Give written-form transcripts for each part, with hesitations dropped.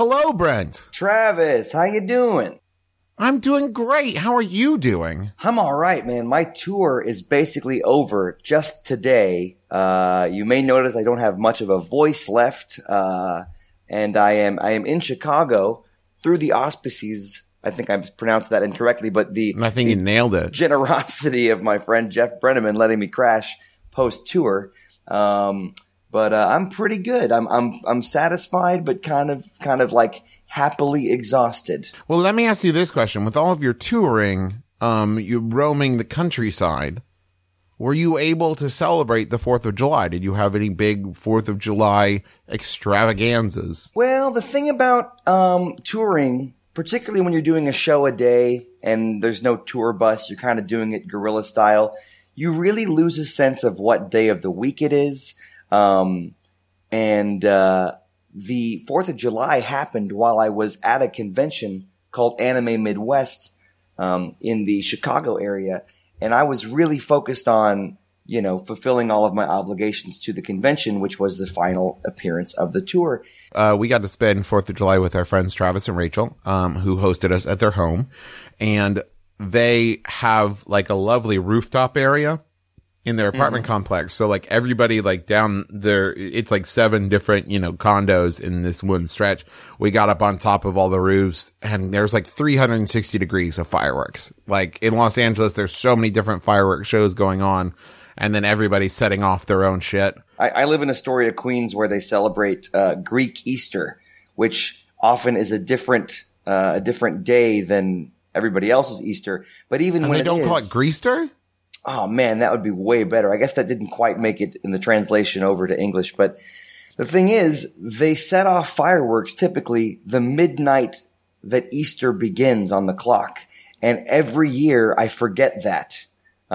Hello, Brent. Travis, how you doing? I'm doing great. How are you doing? I'm all right, man. My tour is basically over just today. You may notice I don't have much of a voice left, and I am in Chicago through the auspices. I think I pronounced that incorrectly, but I think you nailed it. Generosity of my friend Jeff Brenneman letting me crash post tour. But I'm pretty good. I'm satisfied, but kind of like happily exhausted. Well, let me ask you this question: with all of your touring, you roaming the countryside, were you able to celebrate the 4th of July? Did you have any big 4th of July extravaganzas? Well, the thing about touring, particularly when you're doing a show a day and there's no tour bus, you're kind of doing it guerrilla style. You really lose a sense of what day of the week it is. The 4th of July happened while I was at a convention called Anime Midwest, in the Chicago area. And I was really focused on, fulfilling all of my obligations to the convention, which was the final appearance of the tour. We got to spend 4th of July with our friends Travis and Rachel, who hosted us at their home. And they have like a lovely rooftop area in their apartment complex. So like everybody like down there, it's like 7 different, condos in this one stretch. We got up on top of all the roofs and there's like 360 degrees of fireworks. Like in Los Angeles, there's so many different fireworks shows going on, and then everybody's setting off their own shit. I live in Astoria, Queens, where they celebrate Greek Easter, which often is a different day than everybody else's Easter. But even when they don't call it Greaster? Oh man, that would be way better. I guess that didn't quite make it in the translation over to English. But the thing is, they set off fireworks typically the midnight that Easter begins on the clock. And every year I forget that.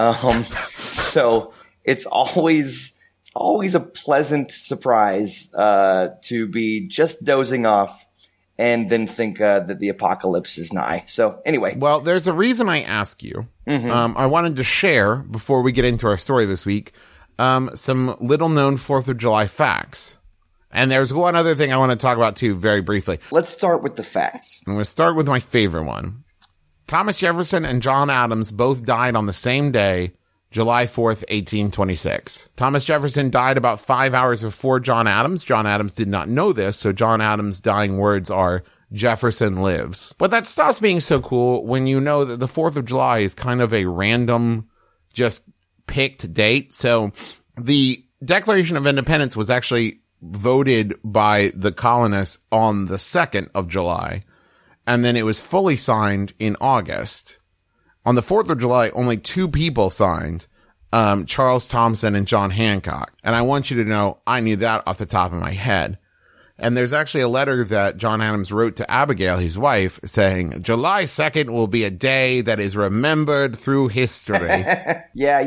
So it's always a pleasant surprise to be just dozing off and then think that the apocalypse is nigh. So anyway. Well, there's a reason I ask you. I wanted to share, before we get into our story this week, some little-known 4th of July facts. And there's one other thing I want to talk about, too, very briefly. Let's start with the facts. I'm going to start with my favorite one. Thomas Jefferson and John Adams both died on the same day, July 4th, 1826. Thomas Jefferson died about 5 hours before John Adams. John Adams did not know this, so John Adams' dying words are, "Jefferson lives." But that stops being so cool when you know that the 4th of July is kind of a random, just picked date. So the Declaration of Independence was actually voted by the colonists on the 2nd of July, and then it was fully signed in August. On the 4th of July, only 2 people signed, Charles Thompson and John Hancock. And I want you to know, I knew that off the top of my head. And there's actually a letter that John Adams wrote to Abigail, his wife, saying, July 2nd will be a day that is remembered through history. Yeah,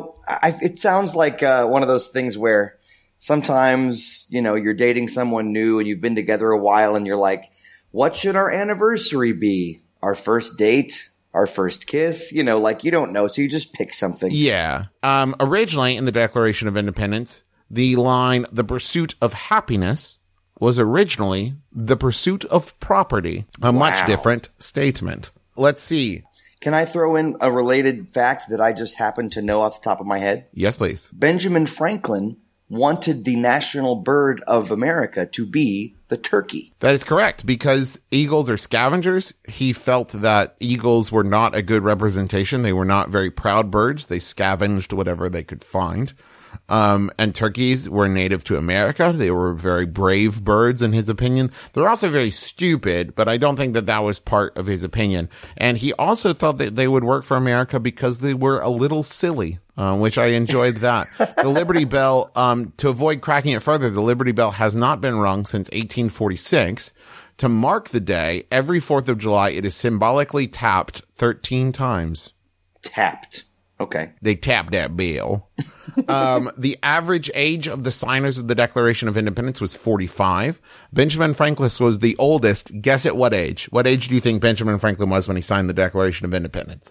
it sounds like one of those things where sometimes, you're dating someone new and you've been together a while and you're like, what should our anniversary be? Our first date? Our first kiss, you don't know, so you just pick something. Yeah. Originally, in the Declaration of Independence, the line, "the pursuit of happiness," was originally "the pursuit of property." A much different statement. Let's see. Can I throw in a related fact that I just happen to know off the top of my head? Yes, please. Benjamin Franklin wanted the national bird of America to be the turkey. That is correct, because eagles are scavengers. He felt that eagles were not a good representation. They were not very proud birds. They scavenged whatever they could find. And turkeys were native to America. They were very brave birds, in his opinion. They're also very stupid, but I don't think that that was part of his opinion. And he also thought that they would work for America because they were a little silly, which I enjoyed that. The Liberty Bell, to avoid cracking it further, the Liberty Bell has not been rung since 1846. To mark the day, every 4th of July, it is symbolically tapped 13 times. Tapped. Okay. They tapped that bell. The average age of the signers of the Declaration of Independence was 45. Benjamin Franklin was the oldest. Guess at what age? What age do you think Benjamin Franklin was when he signed the Declaration of Independence?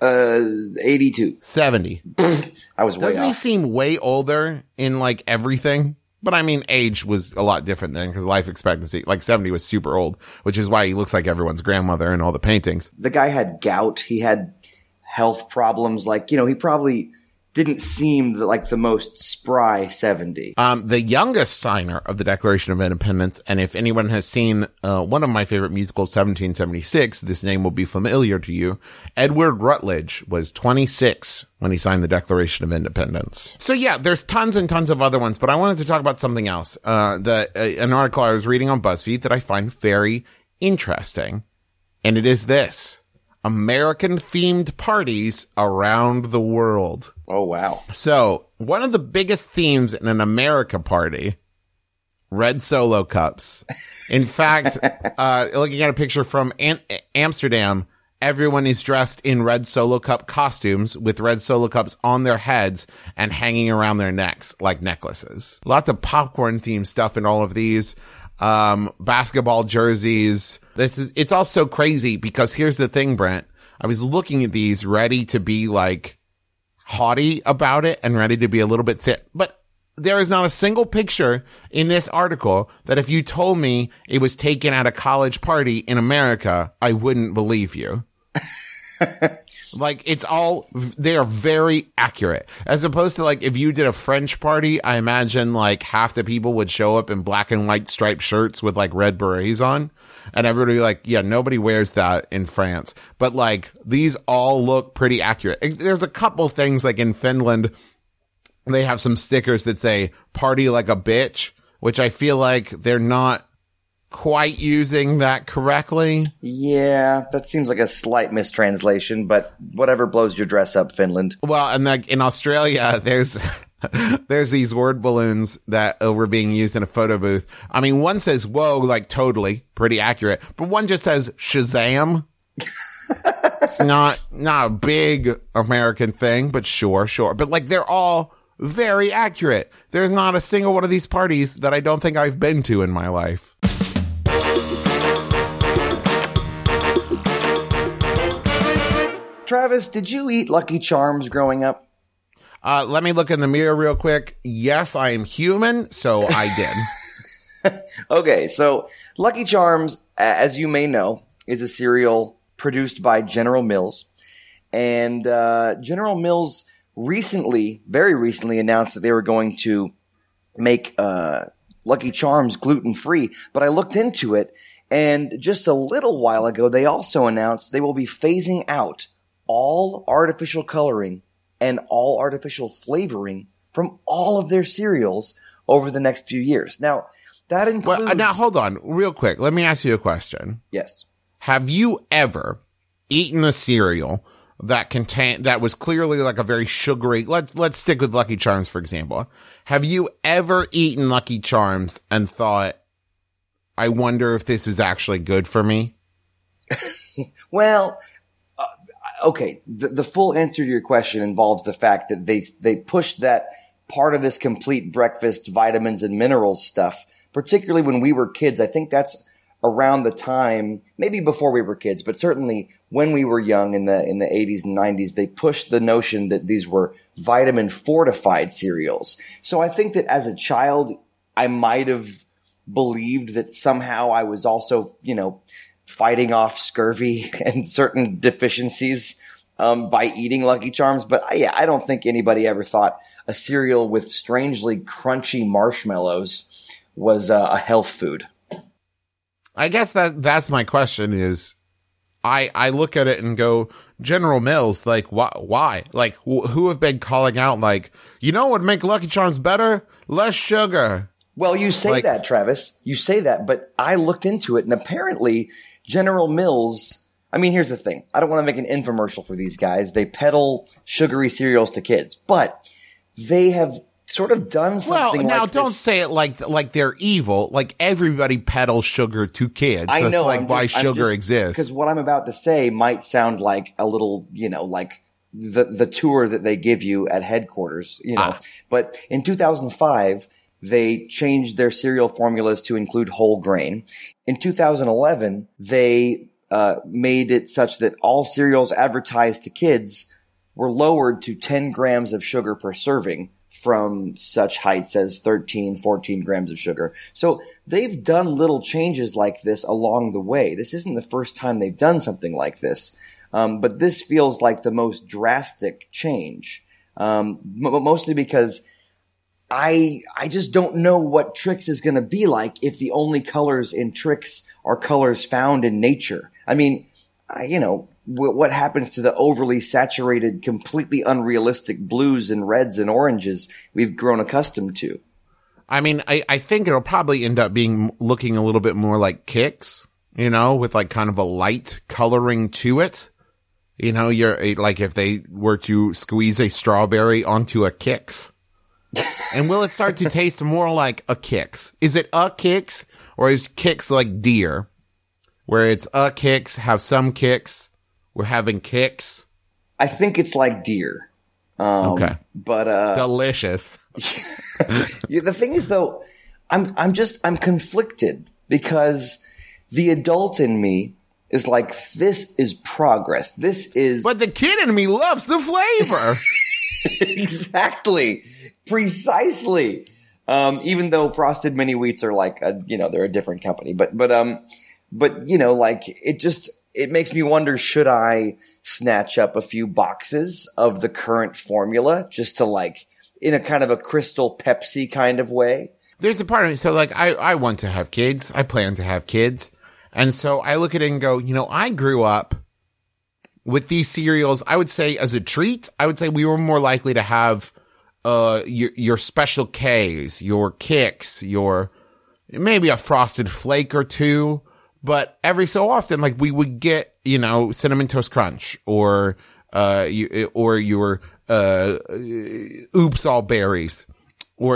82. 70. I was way off. Doesn't he seem way older in like everything? But I mean, age was a lot different then because life expectancy, like 70 was super old, which is why he looks like everyone's grandmother in all the paintings. The guy had gout. He had health problems. Like, he probably didn't seem like the most spry 70. The youngest signer of the Declaration of Independence, and if anyone has seen one of my favorite musicals, 1776, this name will be familiar to you. Edward Rutledge was 26 when he signed the Declaration of Independence. So yeah, there's tons and tons of other ones, but I wanted to talk about something else. An article I was reading on BuzzFeed that I find very interesting, and it is this. American-themed parties around the world. Oh, wow. So, one of the biggest themes in an America party, red Solo cups. In fact, looking at a picture from Amsterdam, everyone is dressed in red Solo cup costumes with red Solo cups on their heads and hanging around their necks like necklaces. Lots of popcorn-themed stuff in all of these. Basketball jerseys. It's all so crazy because here's the thing, Brent. I was looking at these ready to be like haughty about it and ready to be a little bit thick, but there is not a single picture in this article that if you told me it was taken at a college party in America, I wouldn't believe you. Like, they are very accurate. As opposed to, like, if you did a French party, I imagine, like, half the people would show up in black and white striped shirts with, like, red berets on. And everybody would be like, yeah, nobody wears that in France. But, like, these all look pretty accurate. There's a couple things, like, in Finland, they have some stickers that say, party like a bitch, which I feel like they're not quite using that correctly. Yeah, that seems like a slight mistranslation, but whatever blows your dress up, Finland. Well, and like in Australia, there's these word balloons that were being used in a photo booth. I mean, one says, whoa, like totally, pretty accurate, but one just says Shazam. It's not a big American thing, but sure. But like they're all very accurate. There's not a single one of these parties that I don't think I've been to in my life. Travis, did you eat Lucky Charms growing up? Let me look in the mirror real quick. Yes, I am human, so I did. Okay, so Lucky Charms, as you may know, is a cereal produced by General Mills. And General Mills very recently announced that they were going to make Lucky Charms gluten-free. But I looked into it, and just a little while ago, they also announced they will be phasing out all artificial coloring and all artificial flavoring from all of their cereals over the next few years. Now, that includes... Well, now, hold on, real quick. Let me ask you a question. Yes. Have you ever eaten a cereal that was clearly like a very sugary... Let's stick with Lucky Charms, for example. Have you ever eaten Lucky Charms and thought, I wonder if this is actually good for me? Well... Okay, the full answer to your question involves the fact that they pushed that part of this complete breakfast vitamins and minerals stuff, particularly when we were kids. I think that's around the time, maybe before we were kids, but certainly when we were young in the 80s and 90s, they pushed the notion that these were vitamin fortified cereals. So I think that as a child, I might have believed that somehow I was also, fighting off scurvy and certain deficiencies by eating Lucky Charms. But I don't think anybody ever thought a cereal with strangely crunchy marshmallows was a health food. I guess that's my question is I look at it and go, General Mills, like, why? Like, who have been calling out, like, what would make Lucky Charms better? Less sugar. Well, you say that, Travis. You say that, but I looked into it, and apparently General Mills, I mean, here's the thing. I don't want to make an infomercial for these guys. They peddle sugary cereals to kids, but they have sort of done something now, like this. don't say it like they're evil. Like, everybody peddles sugar to kids. I know. That's why sugar exists. Because what I'm about to say might sound like a little, like the tour that they give you at headquarters, But in 2005, they changed their cereal formulas to include whole grain. In 2011, they made it such that all cereals advertised to kids were lowered to 10 grams of sugar per serving from such heights as 13, 14 grams of sugar. So they've done little changes like this along the way. This isn't the first time they've done something like this. But this feels like the most drastic change. Mostly because I just don't know what Trix is going to be like if the only colors in Trix are colors found in nature. I mean, what happens to the overly saturated, completely unrealistic blues and reds and oranges we've grown accustomed to? I mean, I think it'll probably end up looking a little bit more like Kix, with like kind of a light coloring to it. You're like if they were to squeeze a strawberry onto a Kix. And will it start to taste more like a Kix? Is it a Kix, or is Kix like deer? Where it's a Kix, have some Kix, we're having Kix? I think it's like deer. Okay. But delicious. The thing is though, I'm conflicted because the adult in me is like, this is progress. This is. But the kid in me loves the flavor. Exactly. Precisely. Even though Frosted Mini Wheats are like, they're a different company, but like it makes me wonder, should I snatch up a few boxes of the current formula just to like, in a kind of a Crystal Pepsi kind of way? There's a part of me. So like, I want to have kids. I plan to have kids. And so I look at it and go, I grew up with these cereals. I would say as a treat, I would say we were more likely to have your Special K's, your Kix, your maybe a Frosted Flake or two. But every so often, like we would get, Cinnamon Toast Crunch or your Oops All Berries or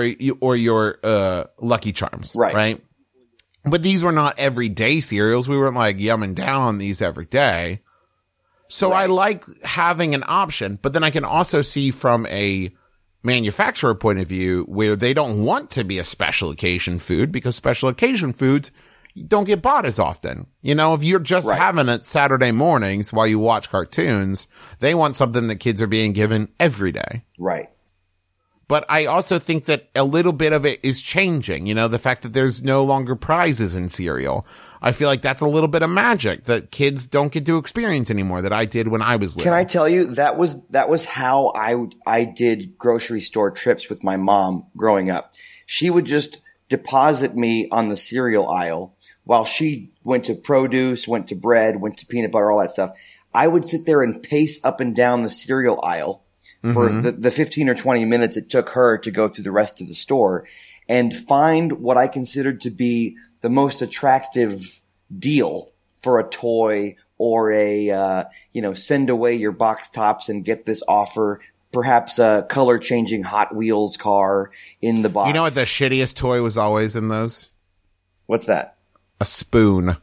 your Lucky Charms. Right. But these were not everyday cereals. We weren't like yumming down on these every day. So right. I like having an option, but then I can also see from a manufacturer point of view where they don't want to be a special occasion food because special occasion foods don't get bought as often. If you're just having it Saturday mornings while you watch cartoons, they want something that kids are being given every day. Right. But I also think that a little bit of it is changing. The fact that there's no longer prizes in cereal. I feel like that's a little bit of magic that kids don't get to experience anymore that I did when I was little. Can I tell you, that was how I did grocery store trips with my mom growing up. She would just deposit me on the cereal aisle while she went to produce, went to bread, went to peanut butter, all that stuff. I would sit there and pace up and down the cereal aisle for the 15 or 20 minutes it took her to go through the rest of the store and find what I considered to be the most attractive deal for a toy or a, send away your box tops and get this offer, perhaps a color changing Hot Wheels car in the box. You know what the shittiest toy was always in those? What's that? A spoon.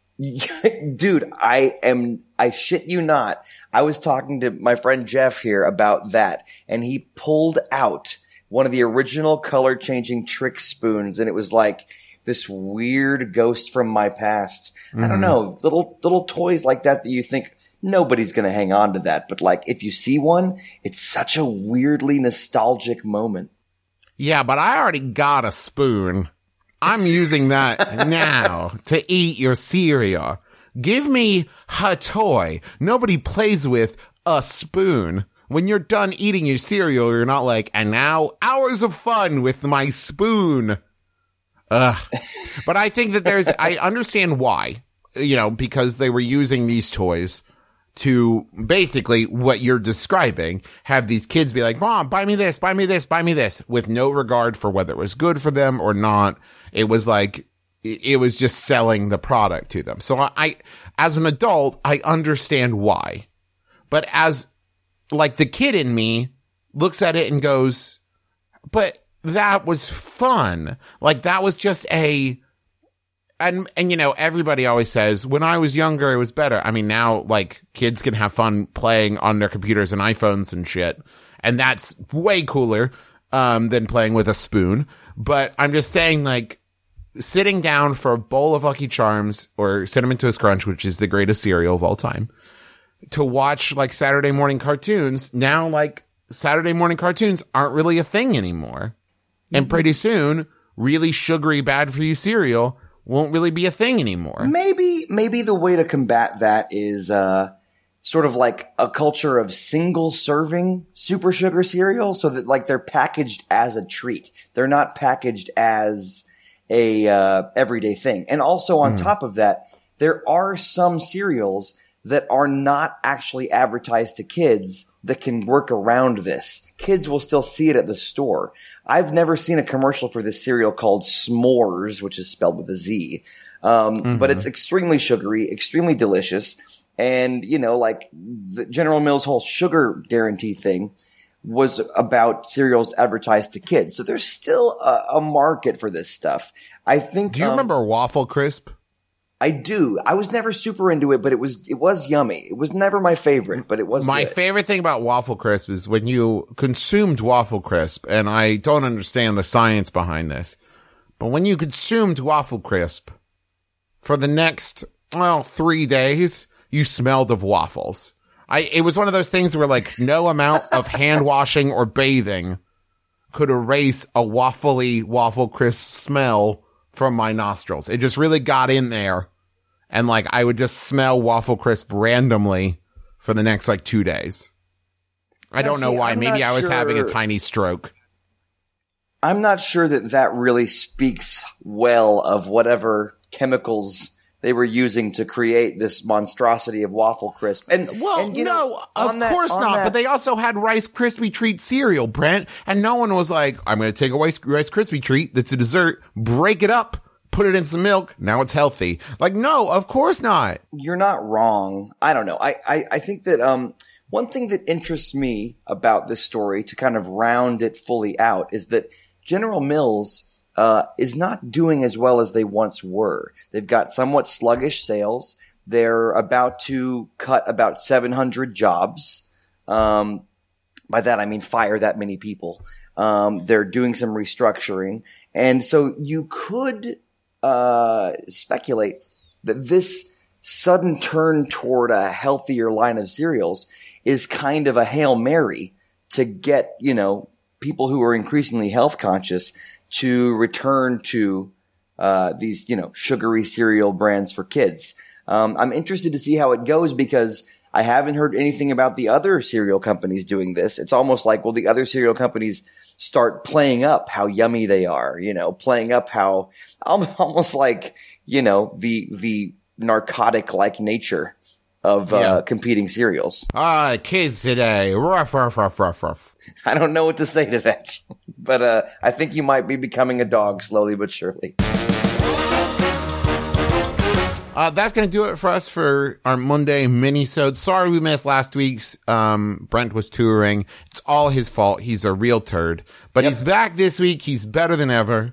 Dude, I shit you not. I was talking to my friend Jeff here about that, and he pulled out one of the original color changing Trix spoons, and it was like this weird ghost from my past. I don't know, little toys like that you think nobody's going to hang on to that, but like if you see one, it's such a weirdly nostalgic moment. Yeah, but I already got a spoon. I'm using that now to eat your cereal. Give me a toy. Nobody plays with a spoon. When you're done eating your cereal, you're not like, and now hours of fun with my spoon. But I think that I understand why, because they were using these toys to basically what you're describing, have these kids be like, Mom, buy me this, buy me this, buy me this, with no regard for whether it was good for them or not. It was like, it was just selling the product to them. So I, as an adult, I understand why. But as, like, the kid in me looks at it and goes, but that was fun. Like, that was just and everybody always says, when I was younger, it was better. I mean, now, like, kids can have fun playing on their computers and iPhones and shit. And that's way cooler, than playing with a spoon. But I'm just saying, like, sitting down for a bowl of Lucky Charms or Cinnamon Toast Crunch, which is the greatest cereal of all time, to watch like Saturday morning cartoons. Now, like, Saturday morning cartoons aren't really a thing anymore. And pretty soon, really sugary, bad for you cereal won't really be a thing anymore. Maybe the way to combat that is sort of like a culture of single serving super sugar cereal, so that like they're packaged as a treat. They're not packaged as a everyday thing. And also on top of that, there are some cereals that are not actually advertised to kids that can work around this. Kids will still see it at the store. I've never seen a commercial for this cereal called S'mores, which is spelled with a Z. But it's extremely sugary, extremely delicious. And, you know, like the General Mills' whole sugar guarantee thing was about cereals advertised to kids. So there's still a market for this stuff. I think. Do you remember Waffle Crisp? I do. I was never super into it, but it was yummy. It was never my favorite, but it was my good. favorite thing about Waffle Crisp is when you consumed Waffle Crisp, and I don't understand the science behind this, but when you consumed Waffle Crisp for the next 3 days, you smelled of waffles. It was one of those things where like no amount of hand washing or bathing could erase a waffly Waffle Crisp smell from my nostrils. It just really got in there, and like I would just smell Waffle Crisp randomly for the next like 2 days. I don't know why. Maybe I was having a tiny stroke. I'm not sure that really speaks well of whatever chemicals they were using to create this monstrosity of Waffle Crisp. And of course not. But they also had Rice Krispie Treat cereal, Brent, and no one was like, I'm going to take a Rice Krispie Treat that's a dessert, break it up, put it in some milk, now it's healthy. Like, no, of course not. You're not wrong. I don't know. I think that one thing that interests me about this story, to kind of round it fully out, is that General Mills is not doing as well as they once were. They've got somewhat sluggish sales. They're about to cut about 700 jobs. By that, I mean fire that many people. They're doing some restructuring. And so you could speculate that this sudden turn toward a healthier line of cereals is kind of a Hail Mary to get, people who are increasingly health conscious to return to these, sugary cereal brands for kids. I'm interested to see how it goes because I haven't heard anything about the other cereal companies doing this. It's almost like, the other cereal companies start playing up how yummy they are, playing up how almost like, the narcotic-like nature of competing cereals. Kids today. Ruff, ruff, ruff, ruff, ruff. I don't know what to say to that, but I think you might be becoming a dog slowly but surely. That's going to do it for us for our Monday mini-sode. Sorry we missed last week's. Brent was touring. It's all his fault. He's a real turd. But He's back this week. He's better than ever.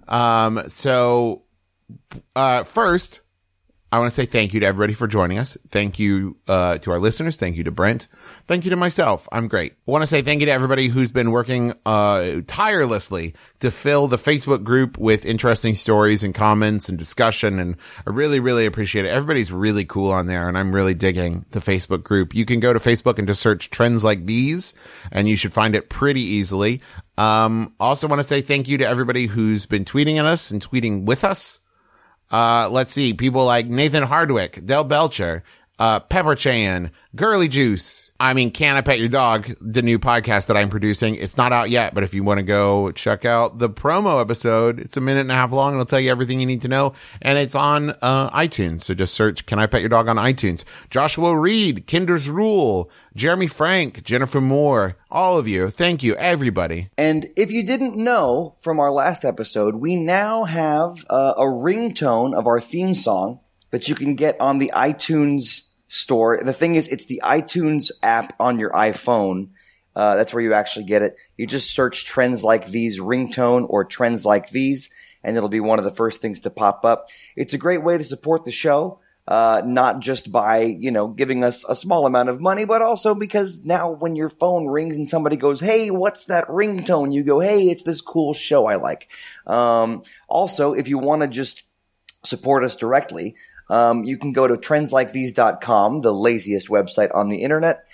First, I want to say thank you to everybody for joining us. Thank you to our listeners. Thank you to Brent. Thank you to myself. I'm great. I want to say thank you to everybody who's been working tirelessly to fill the Facebook group with interesting stories and comments and discussion, and I really, really appreciate it. Everybody's really cool on there, and I'm really digging the Facebook group. You can go to Facebook and just search Trends Like These, and you should find it pretty easily. Also want to say thank you to everybody who's been tweeting at us and tweeting with us. Let's see, people like Nathan Hardwick, Del Belcher, Pepper Chan, Girly Juice. Can I Pet Your Dog, the new podcast that I'm producing. It's not out yet, but if you want to go check out the promo episode, it's 1.5 minutes long. It'll tell you everything you need to know. And it's on, iTunes. So just search Can I Pet Your Dog on iTunes. Joshua Reed, Kinder's Rule, Jeremy Frank, Jennifer Moore, all of you. Thank you, everybody. And if you didn't know from our last episode, we now have a ringtone of our theme song that you can get on the iTunes store. The thing is, it's the iTunes app on your iPhone. That's where you actually get it. You just search Trends Like These ringtone or Trends Like These, and it'll be one of the first things to pop up. It's a great way to support the show, not just by, giving us a small amount of money, but also because now when your phone rings and somebody goes, hey, what's that ringtone? You go, hey, it's this cool show I like. Also, if you want to just support us directly, you can go to trendslikethese.com, the laziest website on the internet,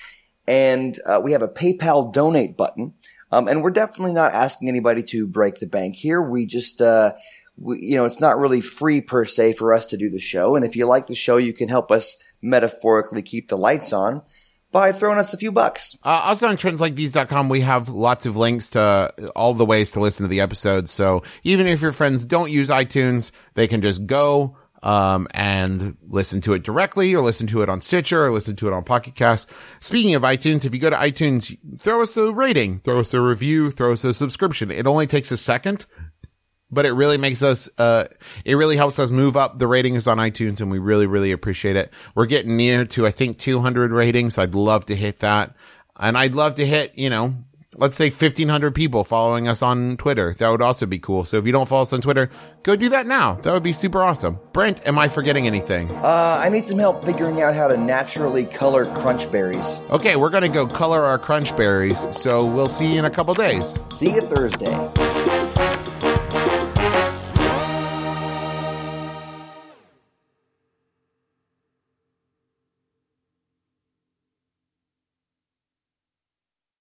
And we have a PayPal donate button. And we're definitely not asking anybody to break the bank here. We just, it's not really free per se for us to do the show. And if you like the show, you can help us metaphorically keep the lights on by throwing us a few bucks. Also on trendslikethese.com, we have lots of links to all the ways to listen to the episodes. So even if your friends don't use iTunes, they can just go and listen to it directly, or listen to it on Stitcher, or listen to it on Pocket Cast. Speaking of iTunes, if you go to iTunes, throw us a rating, throw us a review, throw us a subscription. It only takes a second, but it really makes us, it really helps us move up the ratings on iTunes, and we really, really appreciate it. We're getting near to, I think, 200 ratings. I'd love to hit that. And I'd love to hit, let's say 1,500 people following us on Twitter. That would also be cool. So if you don't follow us on Twitter, go do that now. That would be super awesome. Brent, am I forgetting anything? I need some help figuring out how to naturally color crunch berries. Okay, we're going to go color our crunch berries. So we'll see you in a couple days. See you Thursday.